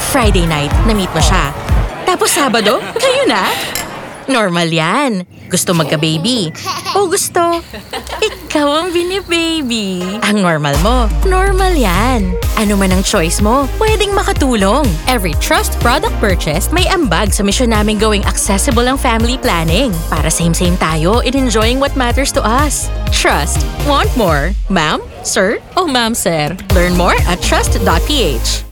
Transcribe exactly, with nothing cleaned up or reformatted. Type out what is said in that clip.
Friday night, na-meet mo siya. Tapos Sabado, kayo na? Normal yan. Gusto magka-baby. O gusto, ikaw ang bini-baby. Ang normal mo, normal yan. Ano man ang choice mo, pwedeng makatulong. Every Trust product purchase may ambag sa misyon namin gawing accessible ang family planning. Para same-same tayo in enjoying what matters to us. Trust. Want more? Ma'am? Sir? O ma'am, sir? Learn more at trust dot p h.